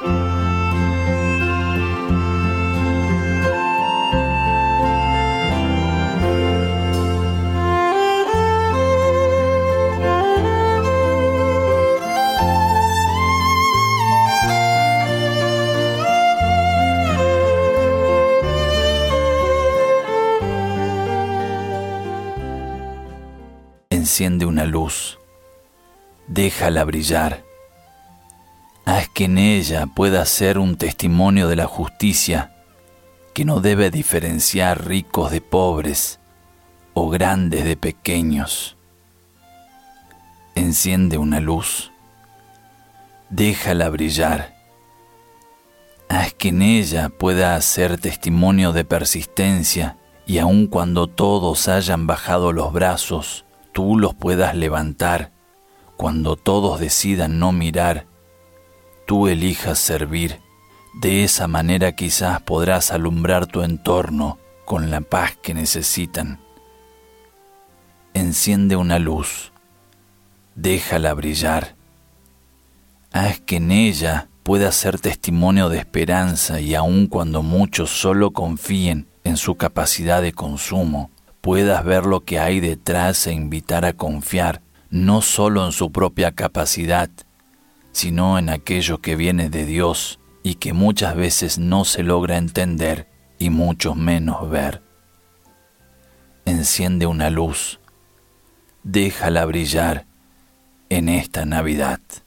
Enciende una luz, déjala brillar. Haz que en ella pueda ser un testimonio de la justicia que no debe diferenciar ricos de pobres o grandes de pequeños. Enciende una luz, déjala brillar. Haz que en ella pueda ser testimonio de persistencia y aun cuando todos hayan bajado los brazos, tú los puedas levantar. Cuando todos decidan no mirar, tú elijas servir. De esa manera quizás podrás alumbrar tu entorno con la paz que necesitan. Enciende una luz, déjala brillar. Haz que en ella pueda ser testimonio de esperanza y aun cuando muchos solo confíen en su capacidad de consumo, puedas ver lo que hay detrás e invitar a confiar no solo en su propia capacidad, sino en aquello que viene de Dios y que muchas veces no se logra entender y mucho menos ver. Enciende una luz, déjala brillar en esta Navidad.